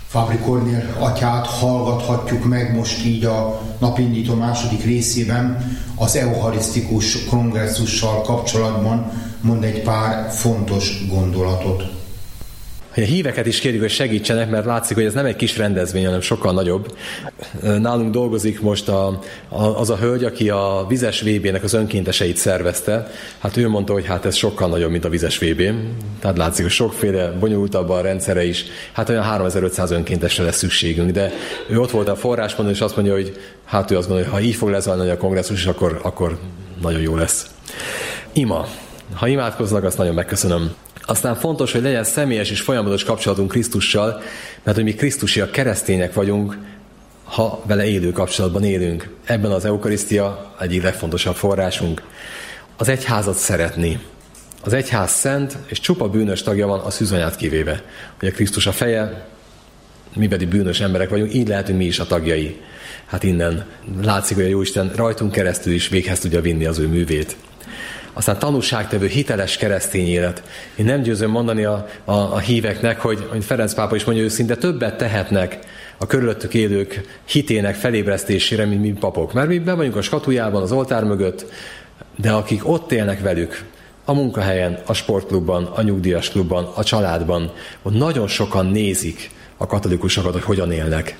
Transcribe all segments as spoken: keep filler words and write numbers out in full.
Fábri Kornél atyát hallgathatjuk meg most így a napindító második részében. Az eucharisztikus kongresszussal kapcsolatban mond egy pár fontos gondolatot. A híveket is kérjük, hogy segítsenek, mert látszik, hogy ez nem egy kis rendezvény, hanem sokkal nagyobb. Nálunk dolgozik most a, a, az a hölgy, aki a vizes vé bének az önkénteseit szervezte. Hát ő mondta, hogy hát ez sokkal nagyobb, mint a vizes vé bé. Tehát látszik, hogy sokféle bonyolultabb a rendszere is. Hát olyan háromezer-ötszáz önkéntesre lesz szükségünk. De ő ott volt a forráspontban, és azt mondja, hogy hát ő azt gondolja, hogy ha így fog lezajlani a kongresszus, akkor, akkor nagyon jó lesz. Ima. Ha imádkoznak, azt nagyon megköszönöm. Aztán fontos, hogy legyen személyes és folyamatos kapcsolatunk Krisztussal, mert hogy mi krisztusiak, keresztények vagyunk, ha vele élő kapcsolatban élünk. Ebben az eukarisztia egyik legfontosabb forrásunk. Az egyházat szeretni. Az egyház szent, és csupa bűnös tagja van a szűzanyát kivéve. Hogy a Krisztus a feje, mi pedig bűnös emberek vagyunk, így lehetünk mi is a tagjai. Hát innen látszik, hogy a Jóisten rajtunk keresztül is véghez tudja vinni az ő művét. Aztán tanúságtevő, hiteles keresztény élet. Én nem győzöm mondani a, a, a híveknek, hogy, hogy Ferenc pápa is mondja, hogy szinte többet tehetnek a körülöttük élők hitének felébresztésére, mint mi papok. Mert mi be vagyunk a skatujában, az oltár mögött, de akik ott élnek velük, a munkahelyen, a sportklubban, a nyugdíjas klubban, a családban, ott nagyon sokan nézik a katolikusokat, hogy hogyan élnek.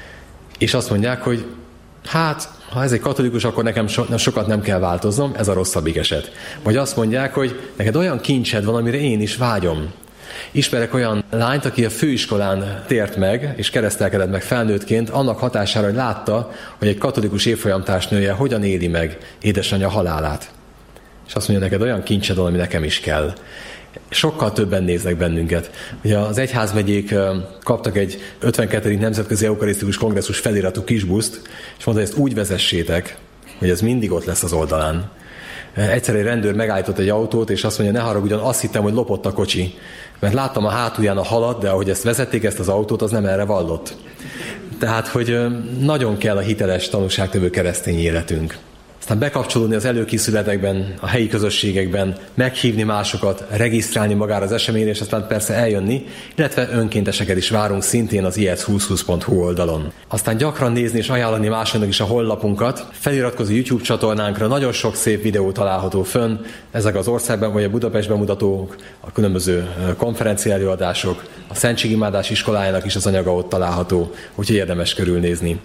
És azt mondják, hogy hát, ha ez egy katolikus, akkor nekem so, sokat nem kell változnom, ez a rosszabbik eset. Vagy azt mondják, hogy neked olyan kincsed van, amire én is vágyom. Ismerek olyan lányt, aki a főiskolán tért meg, és keresztelkedett meg felnőttként, annak hatására, hogy látta, hogy egy katolikus évfolyamtársnője hogyan éli meg édesanyja halálát. És azt mondja, neked olyan kincsed van, ami nekem is kell. Sokkal többen néznek bennünket. Ugye az egyházmegyék kaptak egy ötvenkettedik Nemzetközi Eukarisztikus Kongresszus feliratú kisbuszt, és mondta, hogy ezt úgy vezessétek, hogy ez mindig ott lesz az oldalán. Egyszer egy rendőr megállított egy autót, és azt mondja, ne haragudjon, azt hittem, hogy lopott a kocsi. Mert láttam a hátulján a halat, de ahogy ezt vezették, ezt az autót, az nem erre vallott. Tehát, hogy nagyon kell a hiteles tanúságtevő keresztény életünk. Aztán bekapcsolódni az előkészületekben, a helyi közösségekben, meghívni másokat, regisztrálni magára az eseményre, és aztán persze eljönni, illetve önkénteseket is várunk szintén az i e c húsz húsz pont hu oldalon. Aztán gyakran nézni és ajánlani másoknak is a honlapunkat, feliratkozni YouTube csatornánkra, nagyon sok szép videó található fönn, ezek az országban vagy a Budapest bemutatók, a különböző konferencia előadások, a Szentségimádás iskolájának is az anyaga ott található, úgyhogy érdemes körülnézni.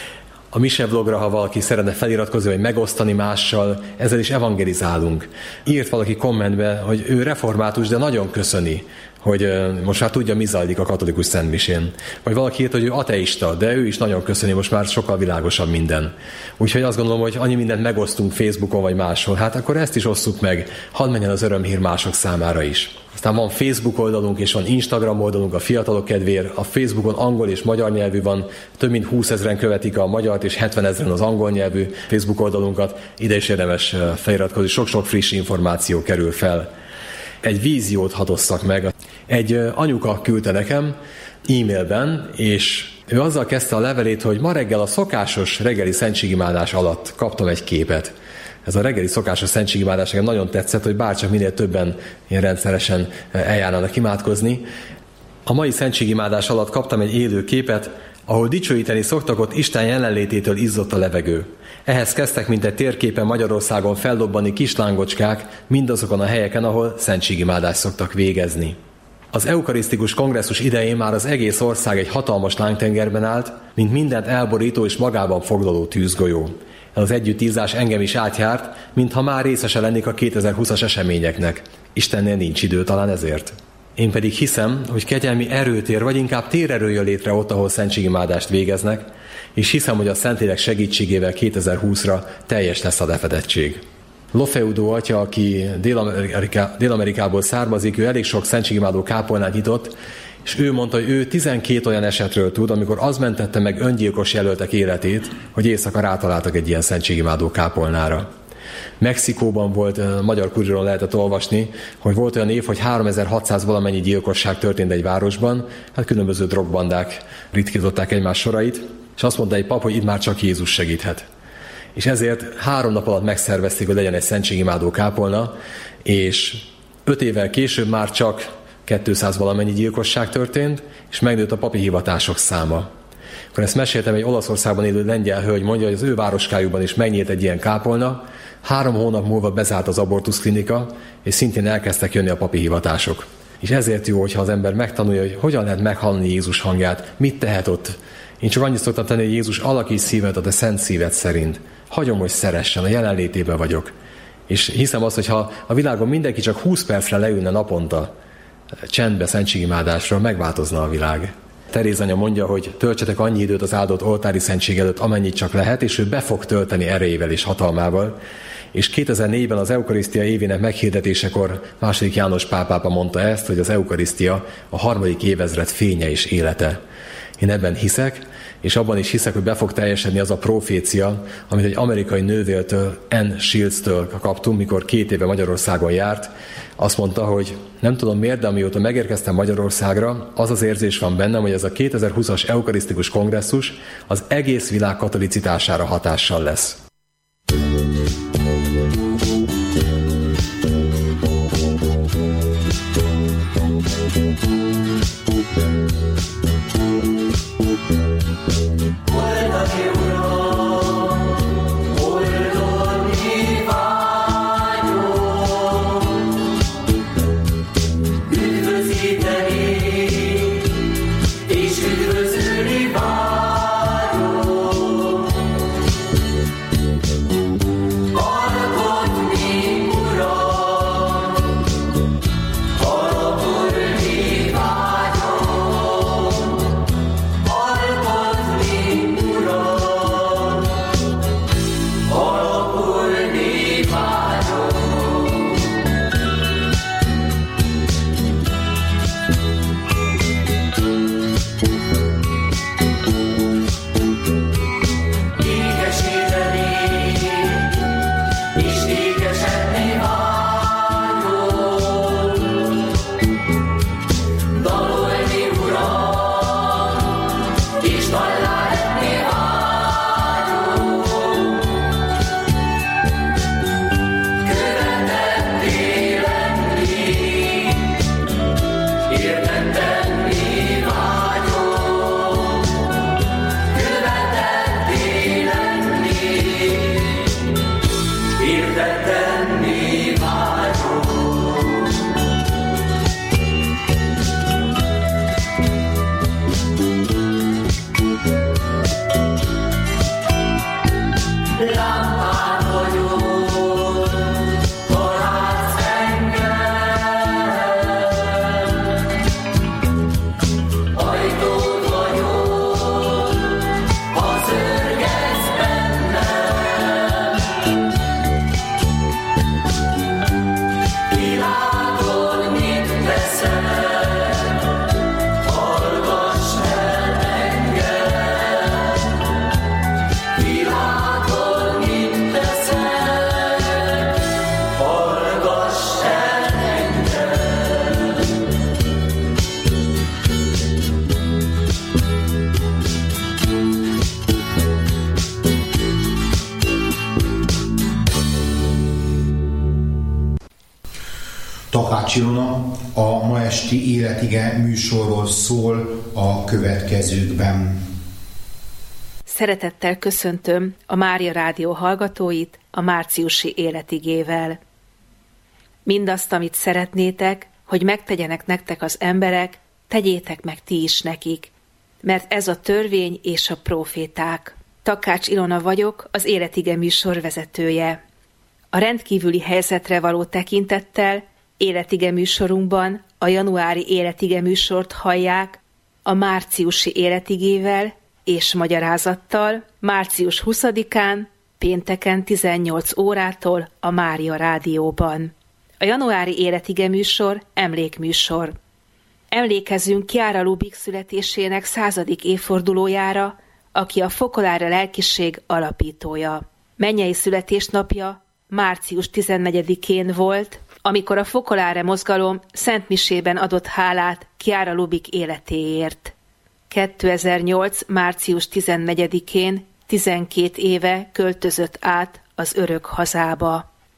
A Mise blogra, ha valaki szeretne feliratkozni, vagy megosztani mással, ezzel is evangelizálunk. Írt valaki kommentbe, hogy ő református, de nagyon köszöni, hogy most már tudja, mi zajlik a katolikus szentmisén. Vagy valaki írt, hogy ő ateista, de ő is nagyon köszöni, most már sokkal világosabb minden. Úgyhogy azt gondolom, hogy annyi mindent megosztunk Facebookon, vagy máshol, hát akkor ezt is osszuk meg, hadd menjen az örömhír mások számára is. Aztán van Facebook oldalunk, és van Instagram oldalunk a fiatalok kedvéért. A Facebookon angol és magyar nyelvű van, több mint húszezren követik a magyart, és hetvenezren az angol nyelvű Facebook oldalunkat. Ide is érdemes feliratkozni, sok-sok friss információ kerül fel. Egy víziót hadosszak meg. Egy anyuka küldte nekem e-mailben, és ő azzal kezdte a levelét, hogy ma reggel a szokásos reggeli szentségimádás alatt kaptam egy képet. Ez a reggeli szokásos szentségimádás nekem nagyon tetszett, hogy bárcsak minél többen ilyen rendszeresen eljárnának imádkozni. A mai szentségimádás alatt kaptam egy élő képet, ahol dicsőíteni szoktak, ott Isten jelenlététől izzott a levegő. Ehhez kezdtek, mint egy térképen Magyarországon feldobbani kis lángocskák mindazokon a helyeken, ahol szentségimádást szoktak végezni. Az eukarisztikus kongresszus idején már az egész ország egy hatalmas lángtengerben állt, mint mindent elborító és magában foglaló tűzgolyó. Az együttízás engem is átjárt, mintha már részese lennék a kétezer-húszas eseményeknek. Istennél nincs idő, talán ezért. Én pedig hiszem, hogy kegyelmi erőtér, vagy inkább térerő jön létre ott, ahol szentségimádást végeznek, és hiszem, hogy a Szentlélek segítségével kétezer-húszra teljes lesz a lefedettség. Lofeudo atya, aki Dél-Ameriká, Dél-Amerikából származik, ő elég sok szentségimádó kápolnát nyitott, és ő mondta, hogy ő tizenkét olyan esetről tud, amikor az mentette meg öngyilkos jelöltek életét, hogy éjszaka rátaláltak egy ilyen szentségimádó kápolnára. Mexikóban volt, magyar kuriron lehetett olvasni, hogy volt olyan év, hogy háromezer-hatszáz valamennyi gyilkosság történt egy városban, hát különböző drogbandák ritkították egymás sorait, és azt mondta egy pap, hogy itt már csak Jézus segíthet. És ezért három nap alatt megszervezték, hogy legyen egy szentségimádó kápolna, és öt évvel később már csak kétszáz valamennyi gyilkosság történt, és megnőtt a papi hivatások száma. Akkor ezt meséltem, egy Olaszországban élő lengyel hölgy mondja, hogy az ő városkájukban is megnyílt egy ilyen kápolna, három hónap múlva bezárt az abortuszklinika, és szintén elkezdtek jönni a papi hivatások. És ezért jó, hogyha az ember megtanulja, hogy hogyan lehet meghallani Jézus hangját, mit tehet ott. Én csak annyit szoktam tenni, hogy Jézus alakíts szívet a te szent szíved szerint. Hagyom, hogy szeressen, a jelenlétében vagyok. És hiszem azt, hogy ha a világon mindenki csak húsz percre leülne naponta csendbe, szentségimádásra, megváltozna a világ. Teréz anya mondja, hogy töltsetek annyi időt az áldott oltári szentség előtt, amennyit csak lehet, és ő be fog tölteni erejével és hatalmával. És kétezer-négyben az eukarisztia évének meghirdetésekor második János Pál pápa mondta ezt, hogy az eukarisztia a harmadik évezred fénye és élete. Én ebben hiszek, és abban is hiszek, hogy be fog teljesedni az a profécia, amit egy amerikai nővértől, Ann Shields-től kaptunk, mikor két éve Magyarországon járt. Azt mondta, hogy nem tudom miért, de amióta megérkeztem Magyarországra, az az érzés van bennem, hogy ez a kétezer-húszas eukarisztikus kongresszus az egész világ katolicitására hatással lesz. Takács Ilona a ma esti Életige műsorról szól a következőkben. Szeretettel köszöntöm a Mária Rádió hallgatóit a márciusi Életigével. Mindazt, amit szeretnétek, hogy megtegyenek nektek az emberek, tegyétek meg ti is nekik, mert ez a törvény és a próféták. Takács Ilona vagyok, az Életige műsor vezetője. A rendkívüli helyzetre való tekintettel Életige műsorunkban a januári Életige műsort hallják a márciusi Életigével és magyarázattal március huszadikán, pénteken tizennyolc órától a Mária Rádióban. A januári Életige műsor emlékműsor. Emlékezünk Chiara Lubich születésének századik évfordulójára, aki a Focolare lelkiség alapítója. Mennyei születésnapja március tizennegyedikén volt, amikor a Focolare mozgalom szentmisében adott hálát Chiara Lubich életéért. kétezer-nyolc. március tizennegyedikén tizenkét éve költözött át az örök hazába.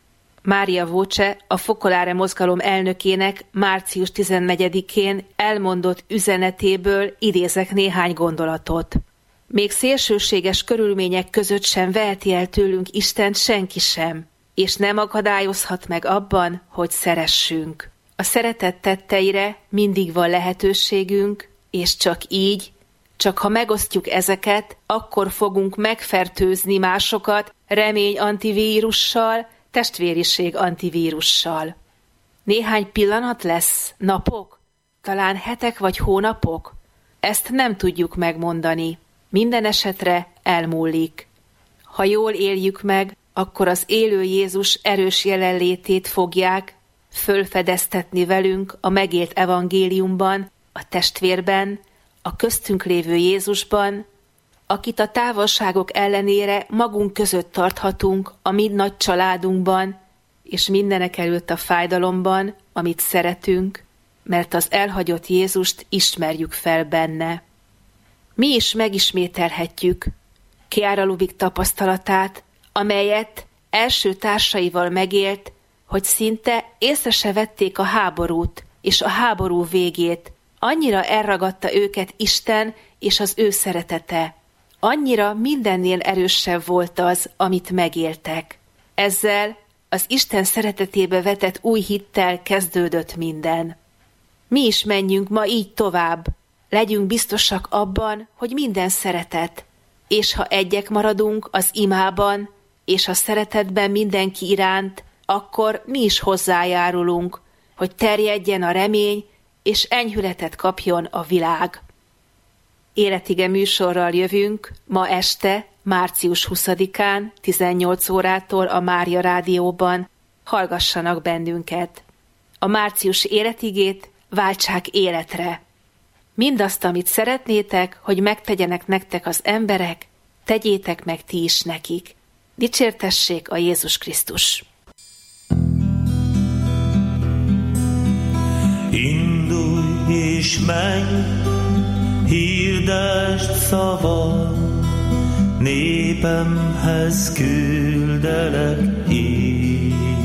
Mária Voce, a Focolare mozgalom elnökének március tizennegyedikén elmondott üzenetéből idézek néhány gondolatot. Még szélsőséges körülmények között sem veheti el tőlünk Istent senki sem, és nem akadályozhat meg abban, hogy szeressünk. A szeretet tetteire mindig van lehetőségünk, és csak így, csak ha megosztjuk ezeket, akkor fogunk megfertőzni másokat remény antivírussal, testvériség antivírussal. Néhány pillanat lesz, napok, talán hetek vagy hónapok? Ezt nem tudjuk megmondani. Minden esetre elmúlik. Ha jól éljük meg, akkor az élő Jézus erős jelenlétét fogják fölfedeztetni velünk a megélt evangéliumban, a testvérben, a köztünk lévő Jézusban, akit a távolságok ellenére magunk között tarthatunk a mi nagy családunkban, és mindenek előtt a fájdalomban, amit szeretünk, mert az elhagyott Jézust ismerjük fel benne. Mi is megismételhetjük Chiara Lubich tapasztalatát, amelyet első társaival megélt, hogy szinte észre se vették a háborút és a háború végét. Annyira elragadta őket Isten és az ő szeretete. Annyira mindennél erősebb volt az, amit megéltek. Ezzel az Isten szeretetébe vetett új hittel kezdődött minden. Mi is menjünk ma így tovább. Legyünk biztosak abban, hogy minden szeretet, és ha egyek maradunk az imában és a szeretetben mindenki iránt, akkor mi is hozzájárulunk, hogy terjedjen a remény, és enyhületet kapjon a világ. Életige műsorral jövünk ma este, március huszadikán, tizennyolc órától a Mária Rádióban. Hallgassanak bennünket. A márciusi életigét váltsák életre. Mindazt, amit szeretnétek, hogy megtegyenek nektek az emberek, tegyétek meg ti is nekik. Dicsértessék a Jézus Krisztus! Indulj és menj, hirdesd szavad, népemhez küldelek én.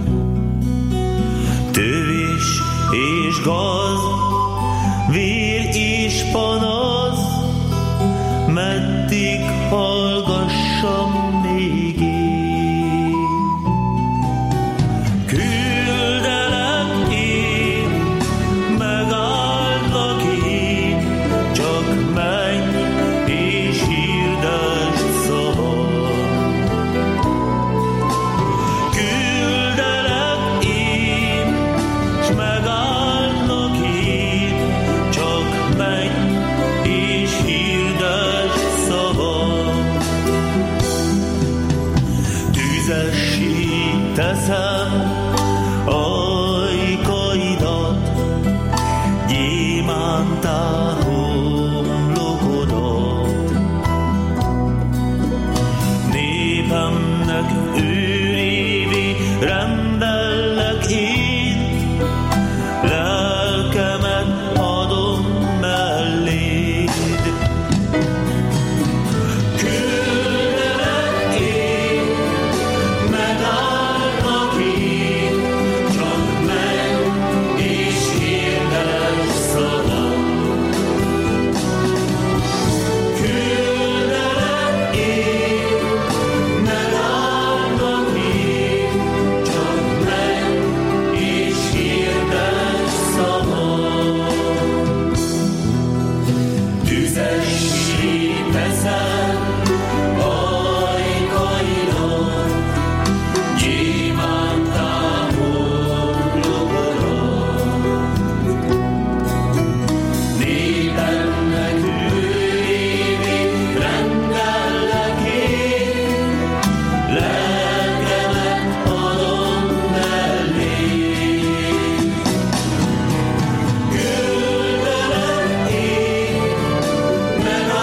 Tövés és gaz, vér és panasz, meddig hallgassam még én. Küldelek én, megáldlak én, csak menj és hirdesd szavad. Küldelek én, s megáldlak én, csak menj és hirdesd szavad. Tüzessé teszem ajkaidat, gyémántá homlokodat. Népemnek őrévé rendellek én, lelkemet adom melléd. Küldelek én, megállnak én, csak menj és hirdesd szavad. Küldelek én, megállnak én, csak menj és hirdesd szavad. Tüzessé teszem ajkaidat, gyémántá homlokodat. Népemnek őrévé rendellek én, lelkemet adom melléd. Küldelek én, megállnak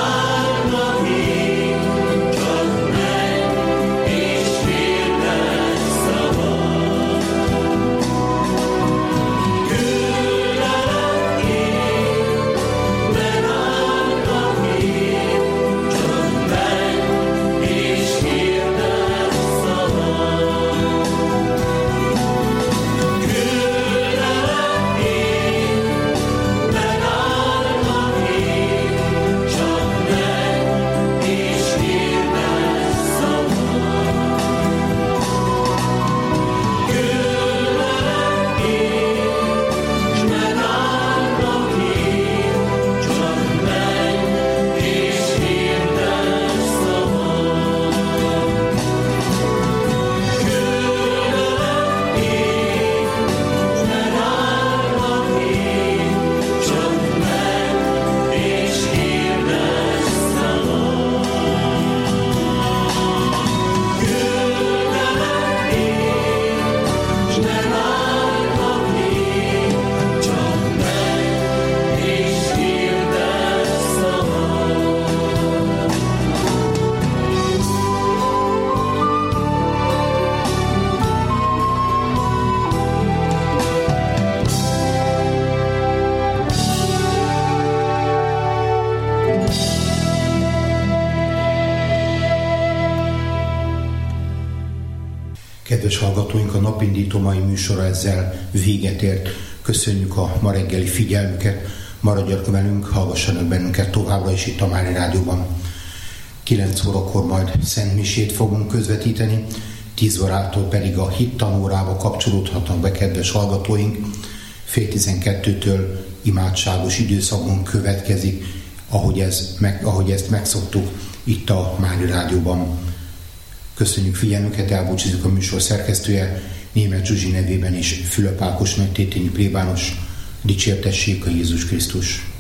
Kedves hallgatóink, a napindító mai műsora ezzel véget ért. Köszönjük a ma reggeli figyelmüket, maradjanak velünk, hallgassanak bennünket továbbra is itt a Mária Rádióban. kilenc órakor majd Szent Misét fogunk közvetíteni, tíz órától pedig a hittanórába kapcsolódhatnak be kedves hallgatóink. Fél tizenkettőtől imádságos időszakunk következik, ahogy, ez, meg, ahogy ezt megszoktuk itt a Mária Rádióban. Köszönjük figyelmüket, elbúcsúzik a műsor szerkesztője, Németh Zsuzsi nevében is Fülöp Ákos nagytétényi plébános. Dicsértessék a Jézus Krisztus!